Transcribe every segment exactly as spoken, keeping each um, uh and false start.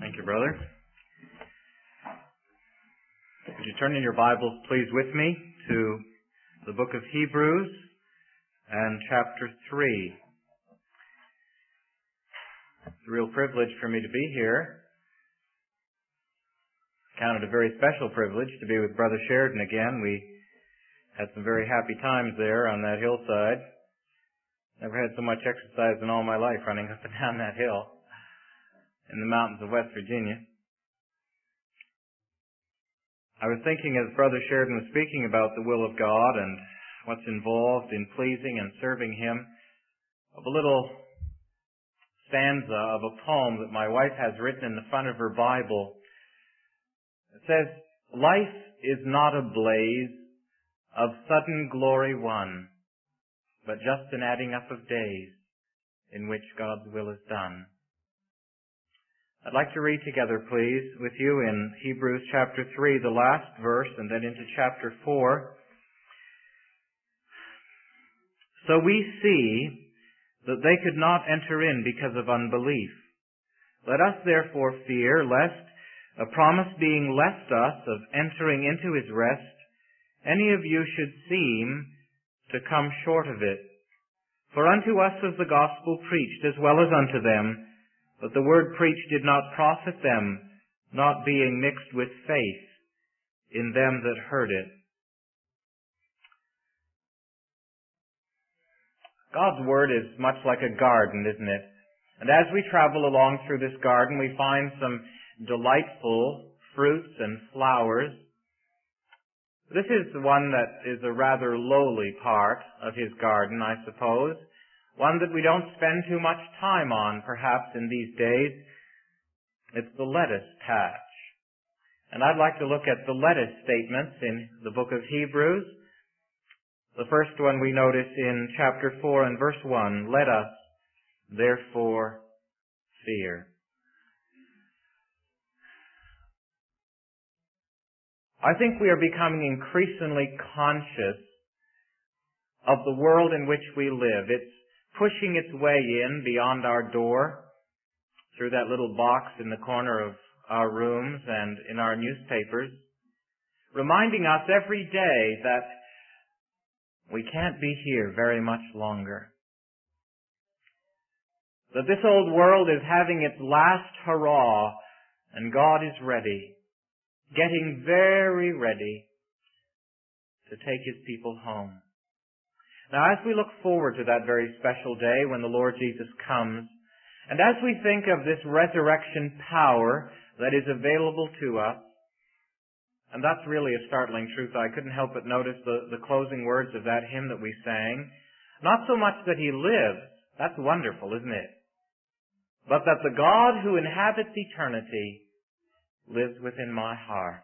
Thank you, brother. Would you turn in your Bibles, please, with me to the book of Hebrews and chapter three. It's a real privilege for me to be here. Counted a very special privilege to be with Brother Sheridan again. We had some very happy times there on that hillside. Never had so much exercise in all my life running up and down that hill in the mountains of West Virginia. I was thinking as Brother Sheridan was speaking about the will of God and what's involved in pleasing and serving Him, of a little stanza of a poem that my wife has written in the front of her Bible. It says, "Life is not a blaze of sudden glory won, but just an adding up of days in which God's will is done." I'd like to read together, please, with you in Hebrews chapter three, the last verse, and then into chapter four. "So we see that they could not enter in because of unbelief. Let us therefore fear, lest, a promise being left us of entering into His rest, any of you should seem to come short of it. For unto us was the gospel preached as well as unto them, but the word preached did not profit them, not being mixed with faith in them that heard it." God's Word is much like a garden, isn't it? And as we travel along through this garden, we find some delightful fruits and flowers. This is the one that is a rather lowly part of His garden, I suppose. One that we don't spend too much time on, perhaps, in these days. It's the lettuce patch. And I'd like to look at the lettuce statements in the book of Hebrews. The first one we notice in chapter four and verse one, "Let us therefore fear." I think we are becoming increasingly conscious of the world in which we live. It's pushing its way in beyond our door, through that little box in the corner of our rooms and in our newspapers, reminding us every day that we can't be here very much longer. That this old world is having its last hurrah, and God is ready, getting very ready to take His people home. Now, as we look forward to that very special day when the Lord Jesus comes, and as we think of this resurrection power that is available to us, and that's really a startling truth. I couldn't help but notice the, the closing words of that hymn that we sang. Not so much that He lives, that's wonderful, isn't it? But that the God who inhabits eternity lives within my heart.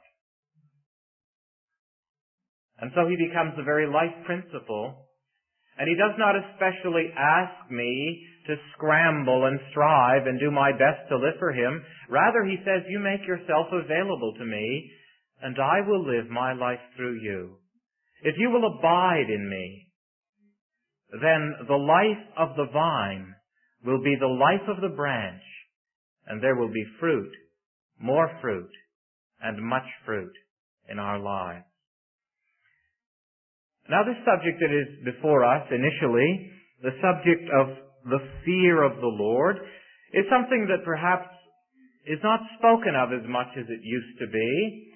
And so He becomes the very life principle. And He does not especially ask me to scramble and strive and do my best to live for Him. Rather, He says, "You make yourself available to me, and I will live my life through you. If you will abide in me, then the life of the vine will be the life of the branch, and there will be fruit, more fruit, and much fruit in our lives." Now, this subject that is before us initially, the subject of the fear of the Lord, is something that perhaps is not spoken of as much as it used to be.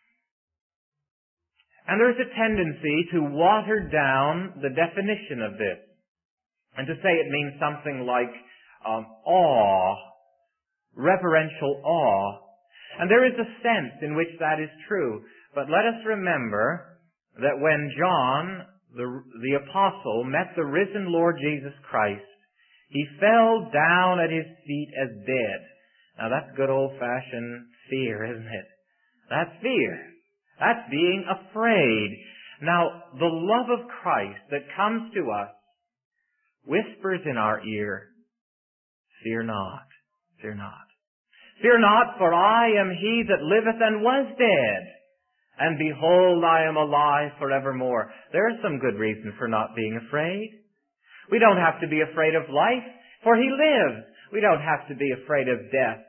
And there's a tendency to water down the definition of this, and to say it means something like um, awe, reverential awe. And there is a sense in which that is true. But let us remember that when John, the, the apostle, met the risen Lord Jesus Christ, he fell down at His feet as dead. Now that's good old-fashioned fear, isn't it? That's fear. That's being afraid. Now, the love of Christ that comes to us whispers in our ear, "Fear not, fear not. Fear not, for I am He that liveth and was dead. And behold, I am alive forevermore." There's some good reason for not being afraid. We don't have to be afraid of life, for He lives. We don't have to be afraid of death,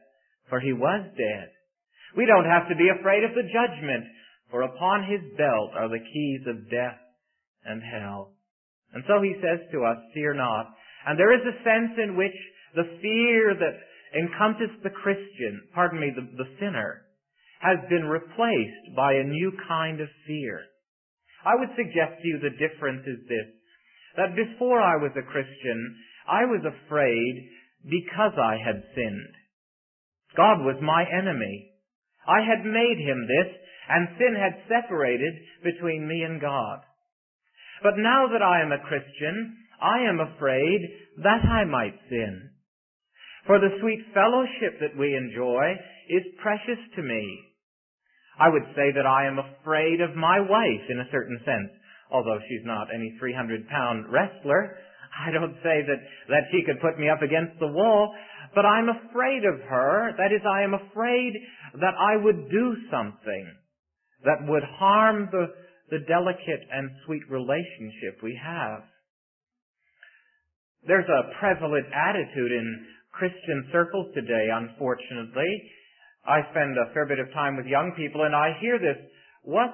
for he was dead. We don't have to be afraid of the judgment, for upon his belt are the keys of death and hell. And so he says to us, fear not. And there is a sense in which the fear that encompassed the Christian, pardon me, the, the sinner, has been replaced by a new kind of fear. I would suggest to you the difference is this, that before I was a Christian, I was afraid because I had sinned. God was my enemy. I had made him this, and sin had separated between me and God. But now that I am a Christian, I am afraid that I might sin. For the sweet fellowship that we enjoy is precious to me. I would say that I am afraid of my wife in a certain sense. Although she's not any three hundred pound wrestler, I don't say that, that she could put me up against the wall, but I'm afraid of her. That is, I am afraid that I would do something that would harm the, the delicate and sweet relationship we have. There's a prevalent attitude in Christian circles today, unfortunately. I spend a fair bit of time with young people, and I hear this, what's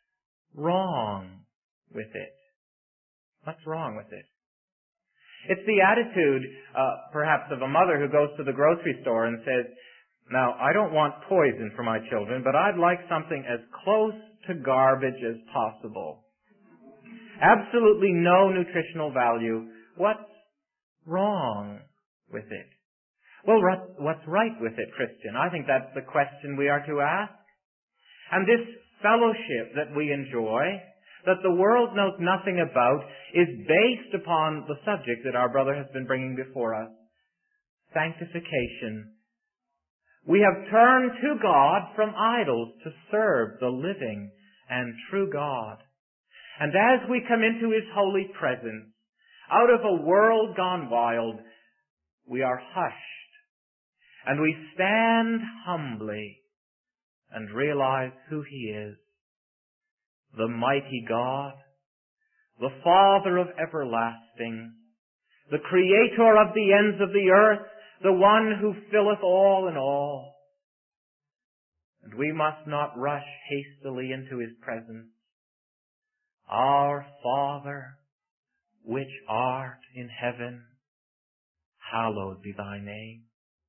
wrong with it? What's wrong with it? It's the attitude, uh, perhaps, of a mother who goes to the grocery store and says, now, I don't want poison for my children, but I'd like something as close to garbage as possible. Absolutely no nutritional value. What's wrong with it? Well, what's right with it, Christian? I think that's the question we are to ask. And this fellowship that we enjoy, that the world knows nothing about, is based upon the subject that our brother has been bringing before us. Sanctification. We have turned to God from idols to serve the living and true God. And as we come into his holy presence, out of a world gone wild, we are hushed. And we stand humbly and realize who he is. The mighty God, the Father of everlasting, the Creator of the ends of the earth, the one who filleth all in all. And we must not rush hastily into his presence. Our Father, which art in heaven, hallowed be thy name.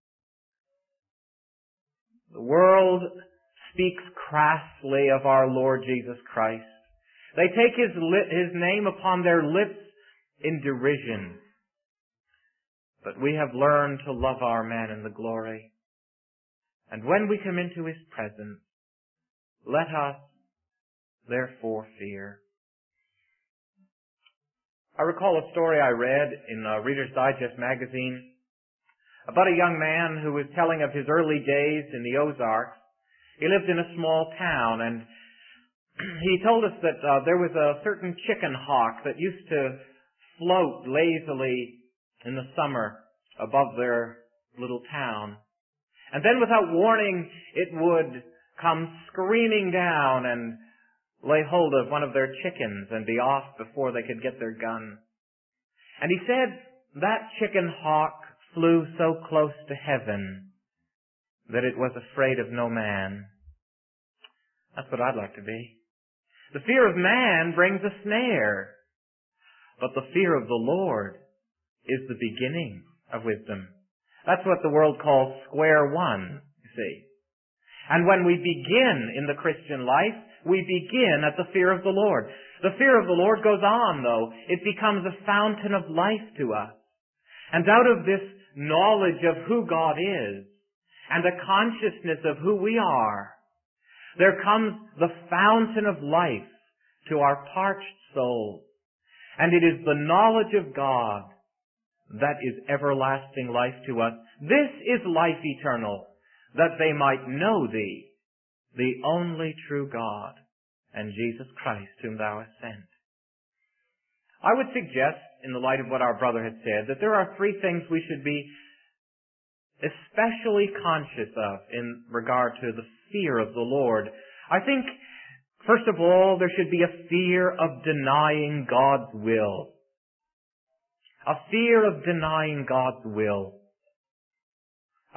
The world speaks crassly of our Lord Jesus Christ. They take his, li- his name upon their lips in derision. But we have learned to love our man in the glory. And when we come into his presence, let us therefore fear. I recall a story I read in uh, Reader's Digest magazine about a young man who was telling of his early days in the Ozarks. He lived in a small town, and he told us that uh, there was a certain chicken hawk that used to float lazily in the summer above their little town. And then without warning, it would come screaming down and lay hold of one of their chickens and be off before they could get their gun. And he said that chicken hawk flew so close to heaven that it was afraid of no man. That's what I'd like to be. The fear of man brings a snare, but the fear of the Lord is the beginning of wisdom. That's what the world calls square one, you see. And when we begin in the Christian life, we begin at the fear of the Lord. The fear of the Lord goes on, though. It becomes a fountain of life to us. And out of this knowledge of who God is and a consciousness of who we are, there comes the fountain of life to our parched souls. And it is the knowledge of God that is everlasting life to us. This is life eternal, that they might know thee, the only true God, and Jesus Christ whom thou hast sent. I would suggest, in the light of what our brother had said, that there are three things we should be especially conscious of in regard to the fear of the Lord. I think, first of all, there should be a fear of denying God's will. A fear of denying God's will.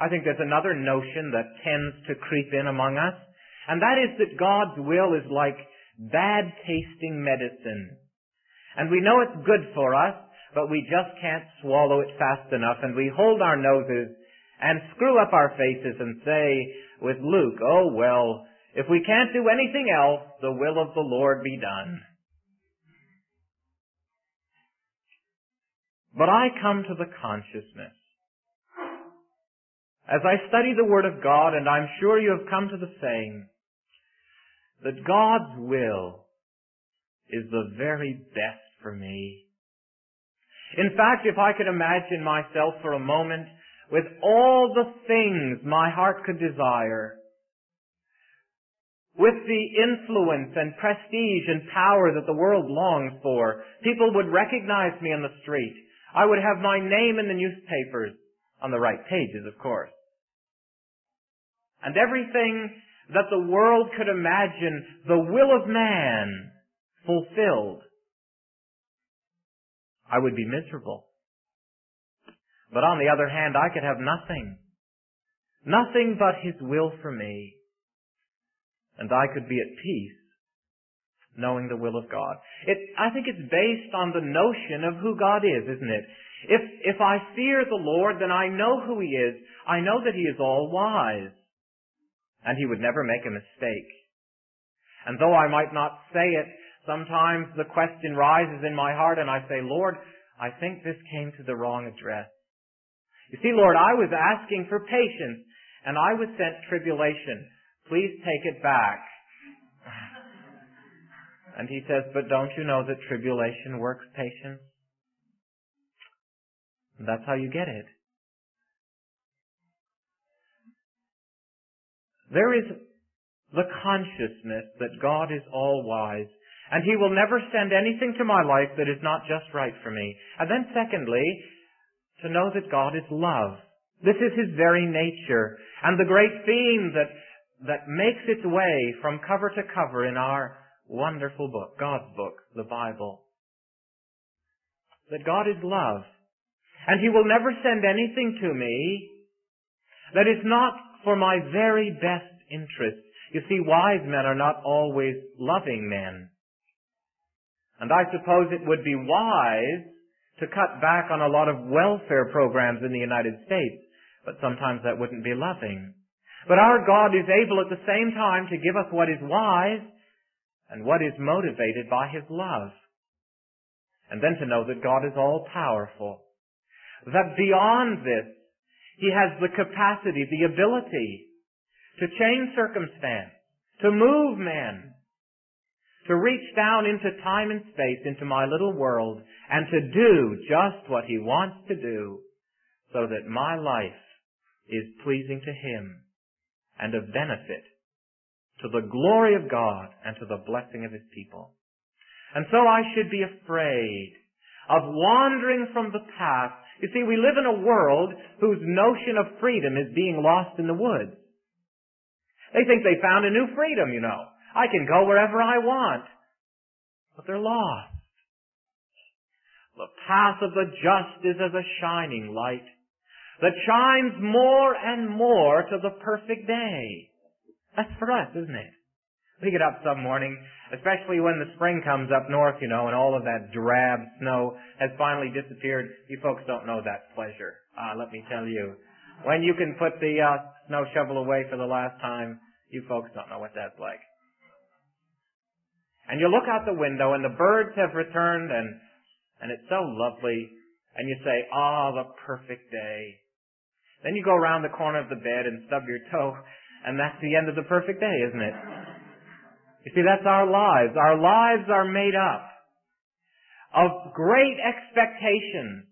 I think there's another notion that tends to creep in among us, and that is that God's will is like bad-tasting medicine. And we know it's good for us, but we just can't swallow it fast enough, and we hold our noses and screw up our faces and say with Luke, oh well, if we can't do anything else, the will of the Lord be done. But I come to the consciousness, as I study the Word of God, and I'm sure you have come to the same, that God's will is the very best for me. In fact, if I could imagine myself for a moment with all the things my heart could desire, with the influence and prestige and power that the world longs for, people would recognize me on the street. I would have my name in the newspapers, on the right pages, of course. And everything that the world could imagine, the will of man, fulfilled, I would be miserable. But on the other hand, I could have nothing. Nothing but His will for me. And I could be at peace, knowing the will of God. It, I think it's based on the notion of who God is, isn't it? If, if I fear the Lord, then I know who He is. I know that He is all-wise. And He would never make a mistake. And though I might not say it, sometimes the question rises in my heart and I say, Lord, I think this came to the wrong address. You see, Lord, I was asking for patience and I was sent tribulation. Please take it back. And He says, but don't you know that tribulation works patience? And that's how you get it. There is the consciousness that God is all-wise, and He will never send anything to my life that is not just right for me. And then secondly, to know that God is love. This is His very nature, and the great theme that, that makes its way from cover to cover in our wonderful book, God's book, the Bible. That God is love, and He will never send anything to me that is not for my very best interest. You see, wise men are not always loving men. And I suppose it would be wise to cut back on a lot of welfare programs in the United States, but sometimes that wouldn't be loving. But our God is able at the same time to give us what is wise and what is motivated by His love. And then to know that God is all-powerful. That beyond this, He has the capacity, the ability to change circumstance, to move men, to reach down into time and space, into my little world, and to do just what He wants to do so that my life is pleasing to Him and of benefit to the glory of God and to the blessing of His people. And so I should be afraid of wandering from the path. You see, we live in a world whose notion of freedom is being lost in the woods. They think they found a new freedom, you know. I can go wherever I want. But they're lost. The path of the just is as a shining light that shines more and more to the perfect day. That's for us, isn't it? We get up some morning, especially when the spring comes up north, you know, and all of that drab snow has finally disappeared. You folks don't know that pleasure. Ah, let me tell you. When you can put the uh, snow shovel away for the last time, you folks don't know what that's like. And you look out the window and the birds have returned and, and it's so lovely. And you say, ah, the perfect day. Then you go around the corner of the bed and stub your toe, and that's the end of the perfect day, isn't it? You see, that's our lives. Our lives are made up of great expectations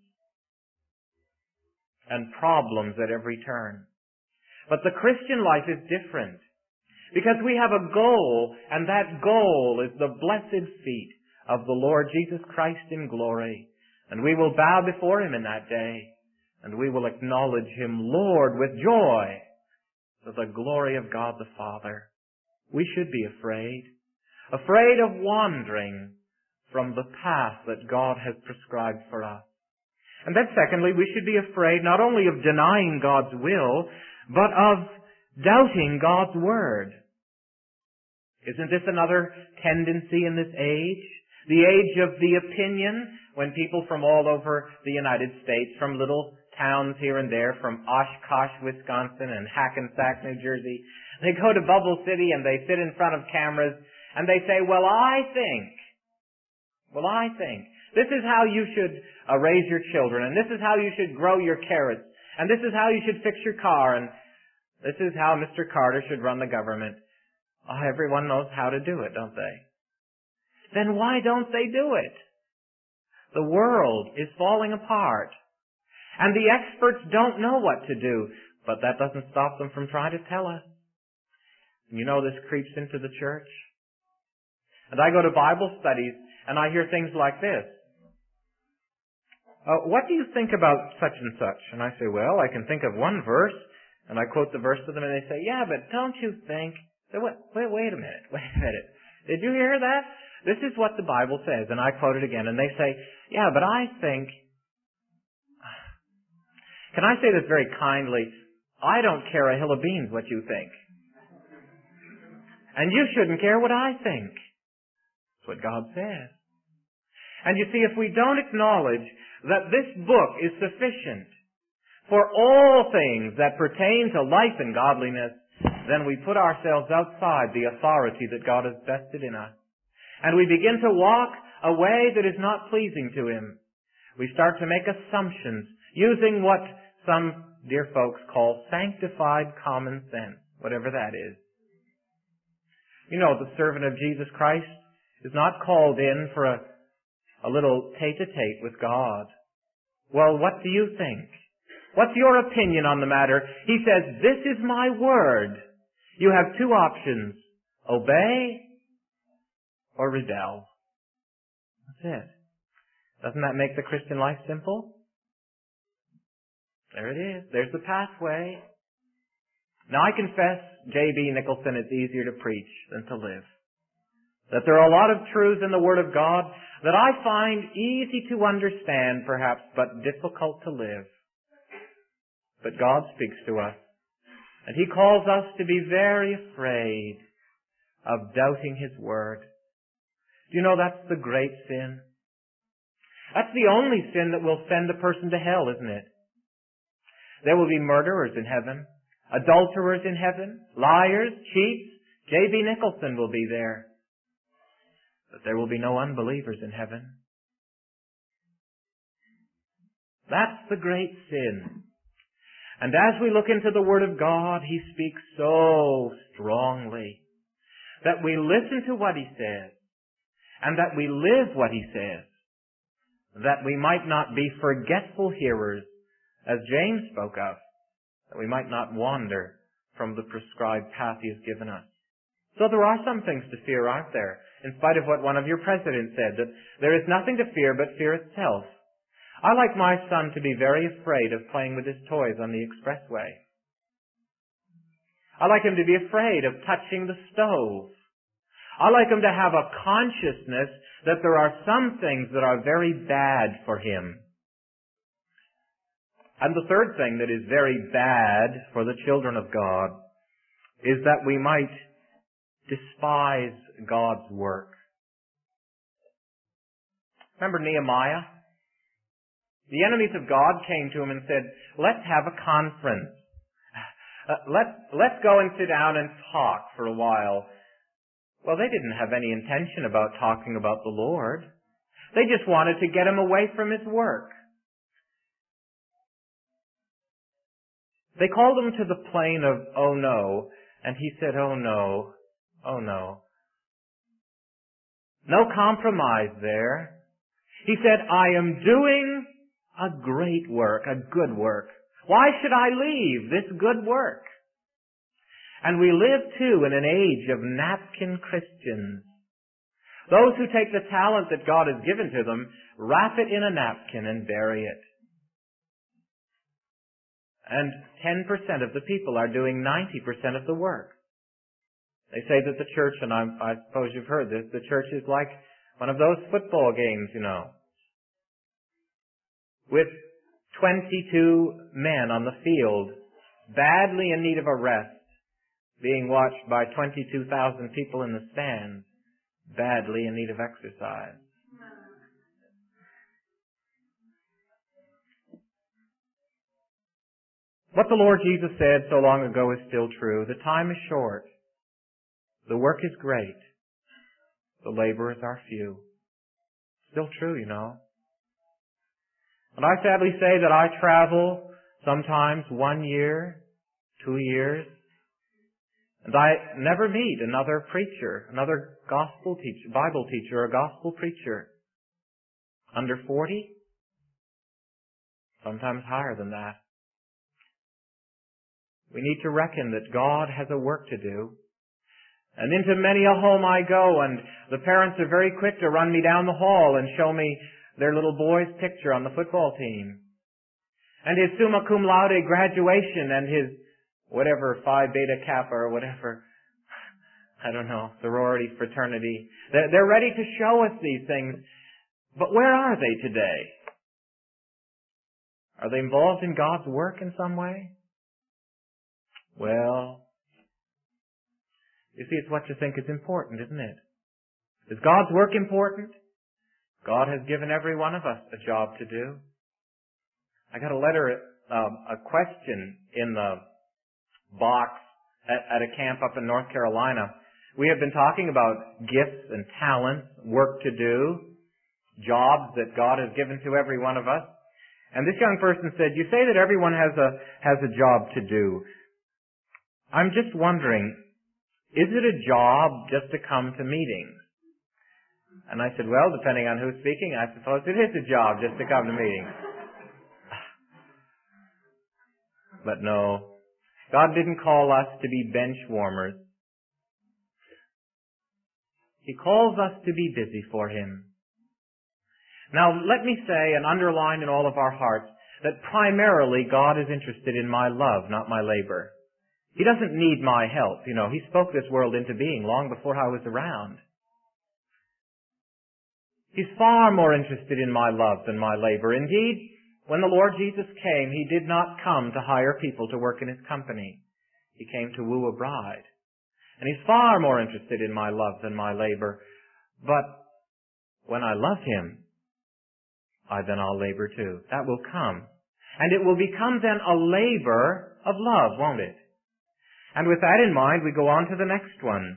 and problems at every turn. But the Christian life is different because we have a goal, and that goal is the blessed feet of the Lord Jesus Christ in glory. And we will bow before Him in that day, and we will acknowledge Him Lord with joy for the glory of God the Father. We should be afraid, afraid of wandering from the path that God has prescribed for us. And then secondly, we should be afraid not only of denying God's will, but of doubting God's Word. Isn't this another tendency in this age? The age of the opinion, when people from all over the United States, from little towns here and there, from Oshkosh, Wisconsin, and Hackensack, New Jersey, they go to Bubble City and they sit in front of cameras and they say, well, I think, well, I think, this is how you should uh, raise your children, and this is how you should grow your carrots, and this is how you should fix your car, and this is how Mister Carter should run the government. Oh, everyone knows how to do it, don't they? Then why don't they do it? The world is falling apart. And the experts don't know what to do. But that doesn't stop them from trying to tell us. You know, this creeps into the church. And I go to Bible studies and I hear things like this. Uh, what do you think about such and such? And I say, well, I can think of one verse. And I quote the verse to them and they say, yeah, but don't you think... So wait, wait, wait a minute, wait a minute. Did you hear that? This is what the Bible says, and I quote it again, and they say, yeah, but I think... Can I say this very kindly? I don't care a hill of beans what you think. And you shouldn't care what I think. That's what God says. And you see, if we don't acknowledge that this book is sufficient for all things that pertain to life and godliness, then we put ourselves outside the authority that God has vested in us. And we begin to walk a way that is not pleasing to Him. We start to make assumptions using what some dear folks call sanctified common sense, whatever that is. You know, the servant of Jesus Christ is not called in for a, a little tete-a-tete with God. Well, what do you think? What's your opinion on the matter? He says, this is my word. You have two options. Obey or rebel. That's it. Doesn't that make the Christian life simple? There it is. There's the pathway. Now I confess, J B. Nicholson, it's easier to preach than to live. That there are a lot of truths in the Word of God that I find easy to understand, perhaps, but difficult to live. But God speaks to us. And He calls us to be very afraid of doubting His Word. Do you know that's the great sin? That's the only sin that will send a person to hell, isn't it? There will be murderers in heaven, adulterers in heaven, liars, cheats. J B. Nicholson will be there. But there will be no unbelievers in heaven. That's the great sin. And as we look into the Word of God, He speaks so strongly that we listen to what He says and that we live what He says, that we might not be forgetful hearers, as James spoke of, that we might not wander from the prescribed path He has given us. So there are some things to fear, aren't there? In spite of what one of your presidents said, that there is nothing to fear but fear itself. I like my son to be very afraid of playing with his toys on the expressway. I like him to be afraid of touching the stove. I like him to have a consciousness that there are some things that are very bad for him. And the third thing that is very bad for the children of God is that we might despise God's work. Remember Nehemiah? The enemies of God came to him and said, let's have a conference. Uh, let's, let's go and sit down and talk for a while. Well, they didn't have any intention about talking about the Lord. They just wanted to get him away from his work. They called him to the plain of oh no, and he said, oh no, oh no. No compromise there. He said, I am doing a great work, a good work. Why should I leave this good work? And we live, too, in an age of napkin Christians. Those who take the talent that God has given to them, wrap it in a napkin and bury it. And ten percent of the people are doing ninety percent of the work. They say that the church, and I, I suppose you've heard this, the church is like one of those football games, you know, with twenty-two men on the field, badly in need of a rest, being watched by twenty-two thousand people in the stands, badly in need of exercise. What the Lord Jesus said so long ago is still true. The time is short. The work is great. The laborers are few. Still true, you know. And I sadly say that I travel sometimes one year, two years, and I never meet another preacher, another gospel teacher, Bible teacher or gospel preacher under forty, sometimes higher than that. We need to reckon that God has a work to do. And into many a home I go, and the parents are very quick to run me down the hall and show me their little boy's picture on the football team, and his summa cum laude graduation, and his whatever Phi Beta Kappa or whatever, I don't know, sorority, fraternity. They're ready to show us these things, but where are they today? Are they involved in God's work in some way? Well, you see, it's what you think is important, isn't it? Is God's work important? God has given every one of us a job to do. I got a letter, um, a question in the box at, at a camp up in North Carolina. We have been talking about gifts and talents, work to do, jobs that God has given to every one of us. And this young person said, "You say that everyone has a has a job to do. I'm just wondering, is it a job just to come to meetings?" And I said, "Well, depending on who's speaking, I suppose it is a job just to come to meetings." But no, God didn't call us to be bench warmers. He calls us to be busy for Him. Now, let me say and underline in all of our hearts that primarily God is interested in my love, not my labor. He doesn't need my help. You know, He spoke this world into being long before I was around. He's far more interested in my love than my labor. Indeed, when the Lord Jesus came, He did not come to hire people to work in His company. He came to woo a bride. And He's far more interested in my love than my labor. But when I love Him, I then I'll labor too. That will come. And it will become then a labor of love, won't it? And with that in mind, we go on to the next one.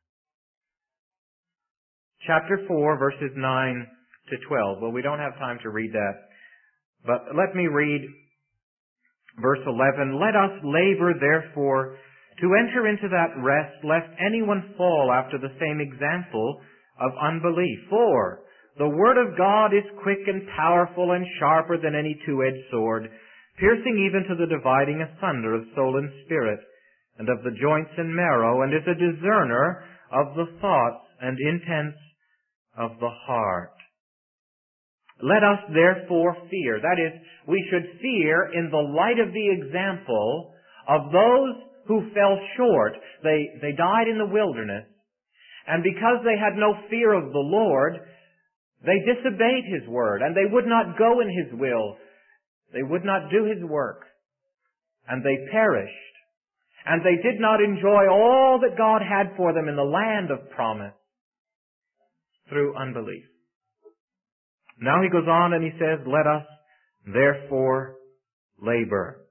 Chapter four, verses nine to twelve. Well, we don't have time to read that. But let me read verse eleven. "Let us labor, therefore, to enter into that rest, lest anyone fall after the same example of unbelief. For the word of God is quick and powerful and sharper than any two-edged sword, piercing even to the dividing asunder of soul and spirit, and of the joints and marrow, and is a discerner of the thoughts and intents of the heart. Let us therefore fear." That is, we should fear in the light of the example of those who fell short. They, they died in the wilderness, and because they had no fear of the Lord, they disobeyed His word, and they would not go in His will. They would not do His work, and they perished. And they did not enjoy all that God had for them in the land of promise through unbelief. Now he goes on and he says, "Let us therefore labor."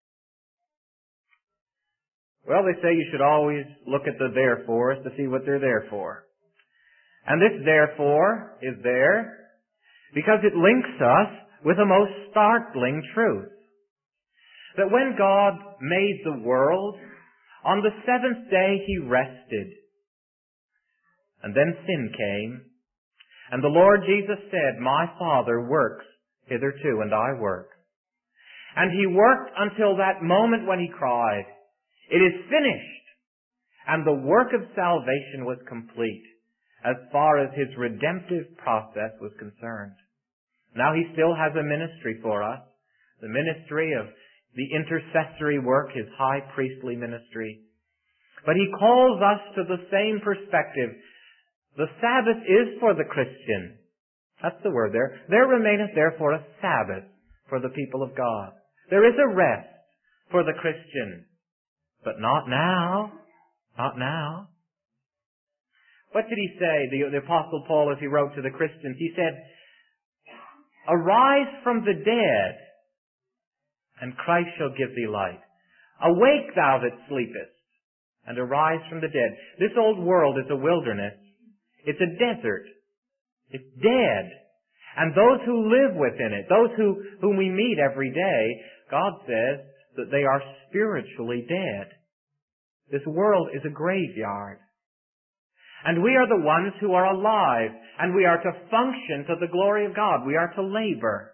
Well, they say you should always look at the therefores to see what they're there for. And this therefore is there because it links us with a most startling truth. That when God made the world, on the seventh day He rested. And then sin came. And the Lord Jesus said, "My Father works hitherto, and I work." And He worked until that moment when He cried, "It is finished." And the work of salvation was complete as far as His redemptive process was concerned. Now He still has a ministry for us, the ministry of the intercessory work, His high priestly ministry. But He calls us to the same perspective. The Sabbath is for the Christian. That's the word there. There remaineth therefore a Sabbath for the people of God. There is a rest for the Christian. But not now. Not now. What did he say, the, the Apostle Paul, as he wrote to the Christians? He said, "Arise from the dead, and Christ shall give thee light. Awake, thou that sleepest, and arise from the dead." This old world is a wilderness. It's a desert. It's dead. And those who live within it, those who, whom we meet every day, God says that they are spiritually dead. This world is a graveyard. And we are the ones who are alive, and we are to function to the glory of God. We are to labor.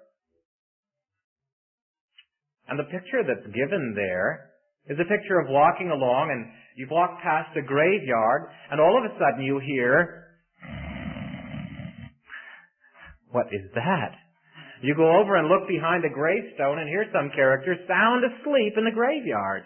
And the picture that's given there is a picture of walking along, and you've walked past a graveyard, and all of a sudden you hear, what is that? You go over and look behind a gravestone, and here's some character sound asleep in the graveyard.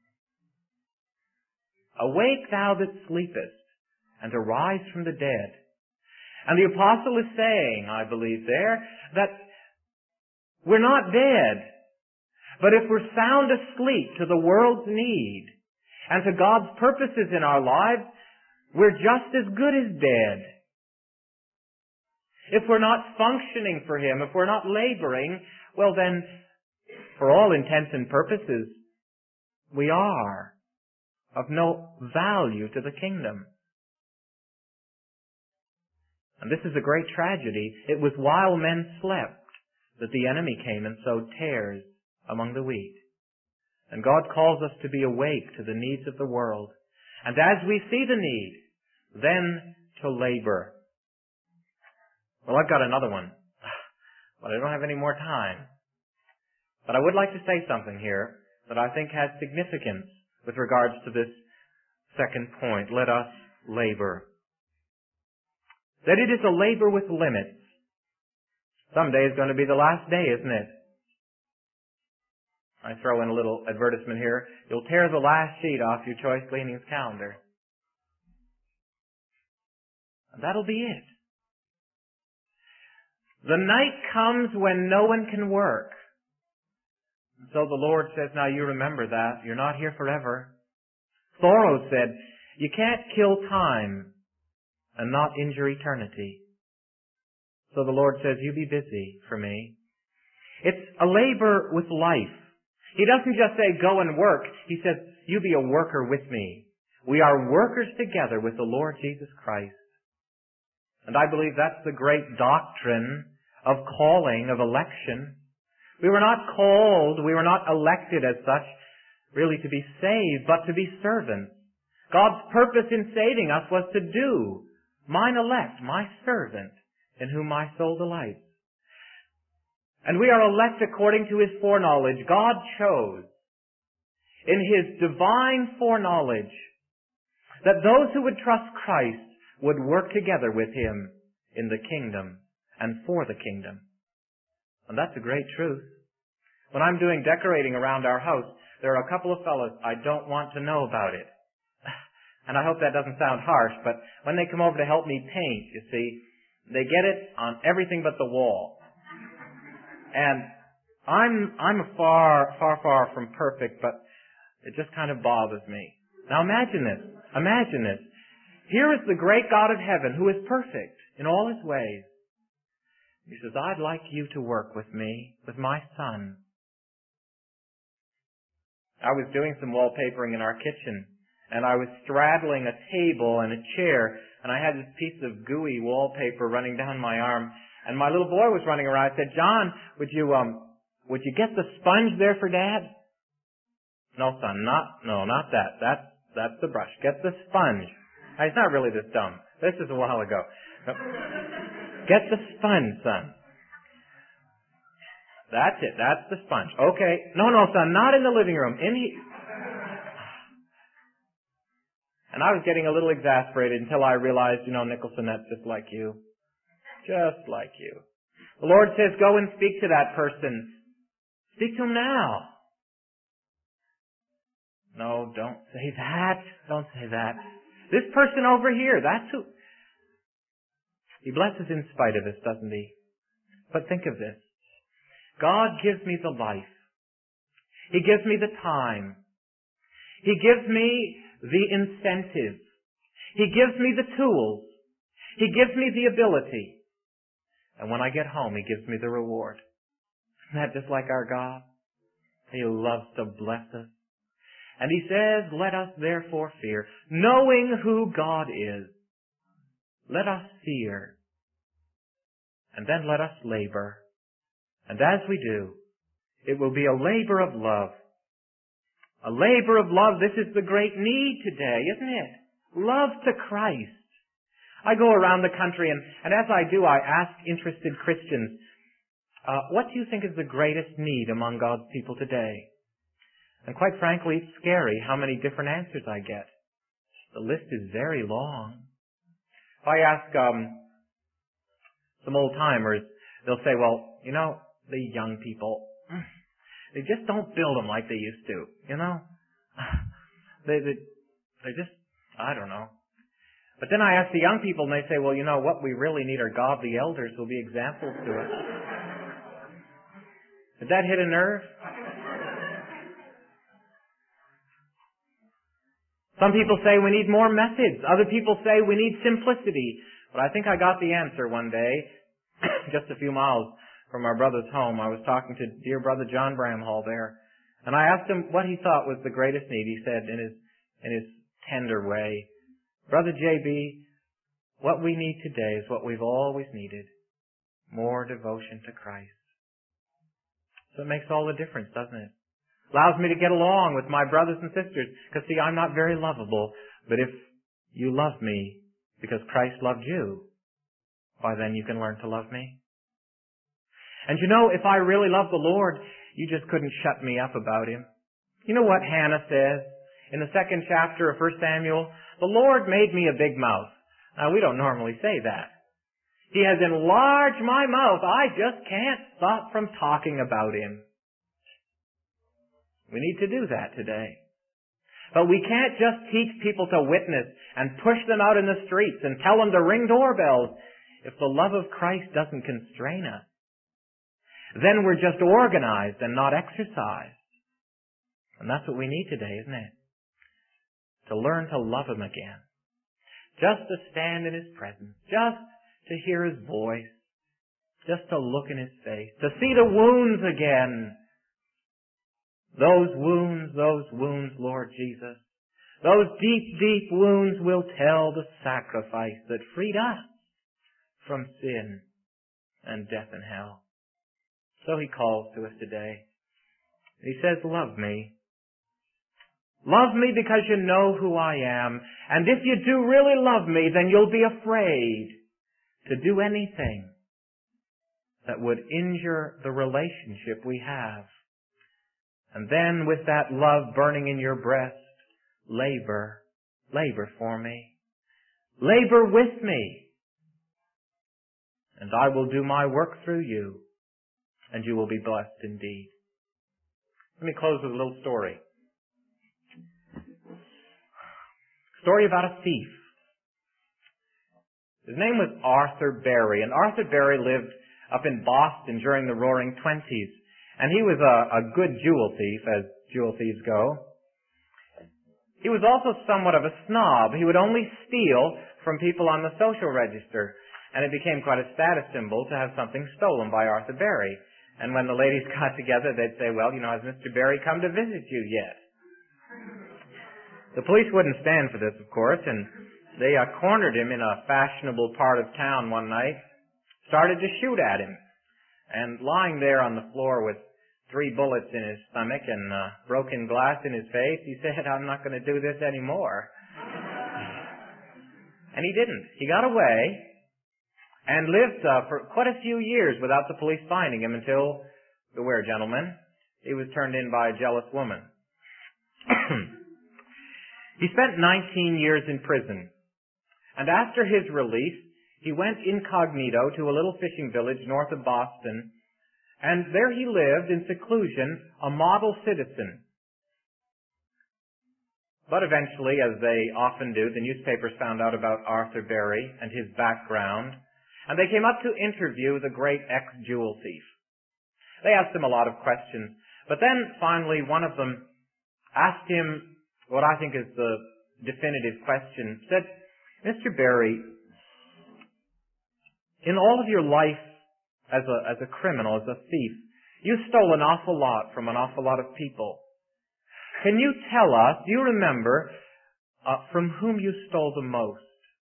"Awake, thou that sleepest, and arise from the dead." And the apostle is saying, I believe there, that we're not dead. But if we're sound asleep to the world's need and to God's purposes in our lives, we're just as good as dead. If we're not functioning for Him, if we're not laboring, well then, for all intents and purposes, we are of no value to the kingdom. And this is a great tragedy. It was while men slept that the enemy came and sowed tares among the wheat. And God calls us to be awake to the needs of the world. And as we see the need, then to labor. Well, I've got another one, but I don't have any more time. But I would like to say something here that I think has significance with regards to this second point. Let us labor. That it is a labor with limits. Someday is going to be the last day, isn't it? I throw in a little advertisement here. You'll tear the last sheet off your Choice Gleanings calendar. And that'll be it. The night comes when no one can work. And so the Lord says, now you remember that. You're not here forever. Thoreau said, you can't kill time and not injure eternity. So the Lord says, you be busy for me. It's a labor with life. He doesn't just say, go and work. He says, you be a worker with me. We are workers together with the Lord Jesus Christ. And I believe that's the great doctrine of calling, of election. We were not called, we were not elected as such, really to be saved, but to be servants. God's purpose in saving us was to do, mine elect, my servant, in whom my soul delights. And we are elect according to His foreknowledge. God chose, in His divine foreknowledge, that those who would trust Christ would work together with Him in the kingdom and for the kingdom. And that's a great truth. When I'm doing decorating around our house, there are a couple of fellows I don't want to know about it. And I hope that doesn't sound harsh, but when they come over to help me paint, you see, they get it on everything but the wall. And I'm, I'm far, far, far from perfect, but it just kind of bothers me. Now imagine this. Imagine this. Here is the great God of heaven who is perfect in all His ways. He says, I'd like you to work with me, with my son. I was doing some wallpapering in our kitchen, and I was straddling a table and a chair, and I had this piece of gooey wallpaper running down my arm, and my little boy was running around. I said, John, would you, um, would you get the sponge there for Dad? No, son, not, no, not that. That's, that's the brush. Get the sponge. He's not really this dumb. This is a while ago. Get the sponge, son. That's it. That's the sponge. Okay. No, no, son, not in the living room. In he... And I was getting a little exasperated until I realized, you know, Nicholson, that's just like you. Just like you. The Lord says, go and speak to that person. Speak to him now. No, don't say that. Don't say that. This person over here, that's who... He blesses in spite of us, doesn't He? But think of this. God gives me the life. He gives me the time. He gives me the incentive. He gives me the tools. He gives me the ability. And when I get home, He gives me the reward. Isn't that just like our God? He loves to bless us. And He says, let us therefore fear, knowing who God is. Let us fear. And then let us labor. And as we do, it will be a labor of love. A labor of love. This is the great need today, isn't it? Love to Christ. I go around the country, and, and as I do, I ask interested Christians, uh, what do you think is the greatest need among God's people today? And quite frankly, it's scary how many different answers I get. The list is very long. If I ask um, some old-timers, they'll say, well, you know, the young people, they just don't build them like they used to, you know? They, they, they just, I don't know. But then I ask the young people, and they say, well, you know, what we really need are godly elders who will be examples to us. Did that hit a nerve? Some people say we need more methods. Other people say we need simplicity. But I think I got the answer one day, just a few miles from our brother's home. I was talking to dear brother John Bramhall there, and I asked him what he thought was the greatest need. He said in his in his tender way, Brother J B, what we need today is what we've always needed, more devotion to Christ. So it makes all the difference, doesn't it? Allows me to get along with my brothers and sisters, because see, I'm not very lovable, but if you love me because Christ loved you, why then you can learn to love me. And you know, if I really love the Lord, you just couldn't shut me up about Him. You know what Hannah says in the second chapter of First Samuel? The Lord made me a big mouth. Now, we don't normally say that. He has enlarged my mouth. I just can't stop from talking about Him. We need to do that today. But we can't just teach people to witness and push them out in the streets and tell them to ring doorbells if the love of Christ doesn't constrain us. Then we're just organized and not exercised. And that's what we need today, isn't it? To learn to love Him again. Just to stand in His presence. Just to hear His voice. Just to look in His face. To see the wounds again. Those wounds, those wounds, Lord Jesus. Those deep, deep wounds will tell the sacrifice that freed us from sin and death and hell. So He calls to us today. He says, love me. Love me because you know who I am. And if you do really love me, then you'll be afraid to do anything that would injure the relationship we have. And then with that love burning in your breast, labor, labor for me. Labor with me. And I will do my work through you. And you will be blessed indeed. Let me close with a little story. Story about a thief. His name was Arthur Berry, and Arthur Berry lived up in Boston during the Roaring Twenties, and he was a, a good jewel thief, as jewel thieves go. He was also somewhat of a snob. He would only steal from people on the social register, and it became quite a status symbol to have something stolen by Arthur Berry. And when the ladies got together, they'd say, well, you know, has Mister Berry come to visit you yet? The police wouldn't stand for this, of course, and they uh, cornered him in a fashionable part of town one night, started to shoot at him. And lying there on the floor with three bullets in his stomach and uh, broken glass in his face, he said, I'm not going to do this anymore. And he didn't. He got away and lived uh, for quite a few years without the police finding him until, beware gentlemen, he was turned in by a jealous woman. He spent nineteen years in prison, and after his release, he went incognito to a little fishing village north of Boston, and there he lived in seclusion, a model citizen. But eventually, as they often do, the newspapers found out about Arthur Berry and his background, and they came up to interview the great ex-jewel thief. They asked him a lot of questions. But then finally one of them asked him what I think is the definitive question. Said, Mister Berry, in all of your life as a, as a criminal, as a thief, you stole an awful lot from an awful lot of people. Can you tell us, do you remember, uh, from whom you stole the most?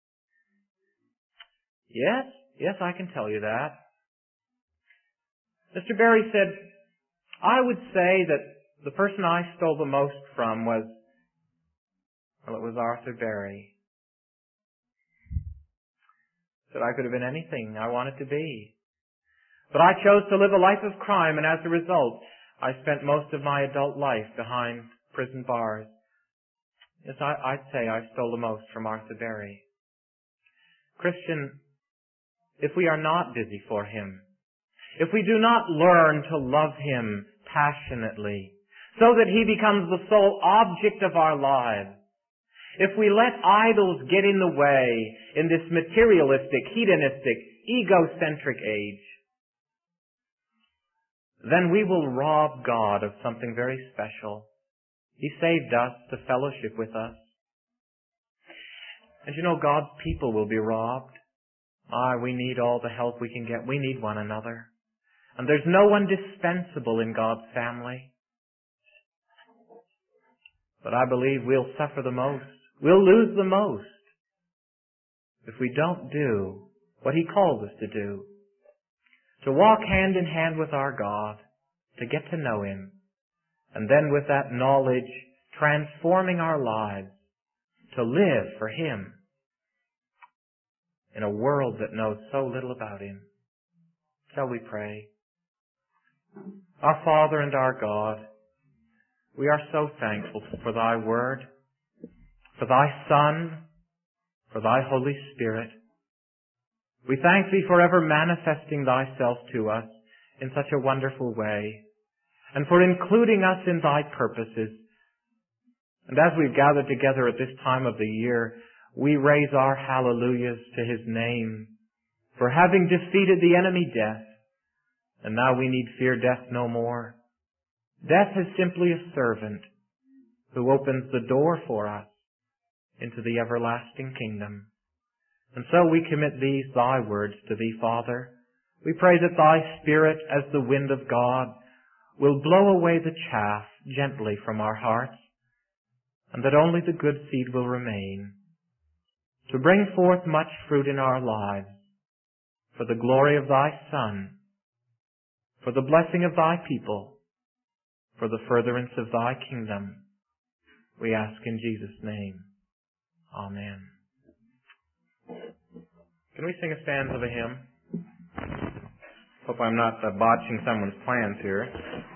Yes, yes, I can tell you that. Mister Berry said, I would say that the person I stole the most from was, well, it was Arthur Berry. Said I could have been anything I wanted to be. But I chose to live a life of crime, and as a result, I spent most of my adult life behind prison bars. Yes, I, I'd say I stole the most from Arthur Berry. Christian, if we are not busy for Him, if we do not learn to love Him passionately, so that He becomes the sole object of our lives, if we let idols get in the way in this materialistic, hedonistic, egocentric age, then we will rob God of something very special. He saved us to fellowship with us. And you know, God's people will be robbed. Ah, we need all the help we can get. We need one another. And there's no one dispensable in God's family. But I believe we'll suffer the most. We'll lose the most if we don't do what He calls us to do. To walk hand in hand with our God, to get to know Him, and then with that knowledge transforming our lives to live for Him in a world that knows so little about Him. Shall we pray? Our Father and our God, we are so thankful for Thy Word, for Thy Son, for Thy Holy Spirit. We thank Thee for ever manifesting Thyself to us in such a wonderful way, and for including us in Thy purposes. And as we've gathered together at this time of the year, we raise our hallelujahs to His name for having defeated the enemy death, and now we need fear death no more. Death is simply a servant who opens the door for us into the everlasting kingdom. And so we commit these Thy words to Thee, Father. We pray that Thy Spirit, as the wind of God, will blow away the chaff gently from our hearts, and that only the good seed will remain, to bring forth much fruit in our lives, for the glory of Thy Son, for the blessing of Thy people, for the furtherance of Thy kingdom. We ask in Jesus' name. Amen. Can we sing a stanza of a hymn? Hope I'm not uh, botching someone's plans here.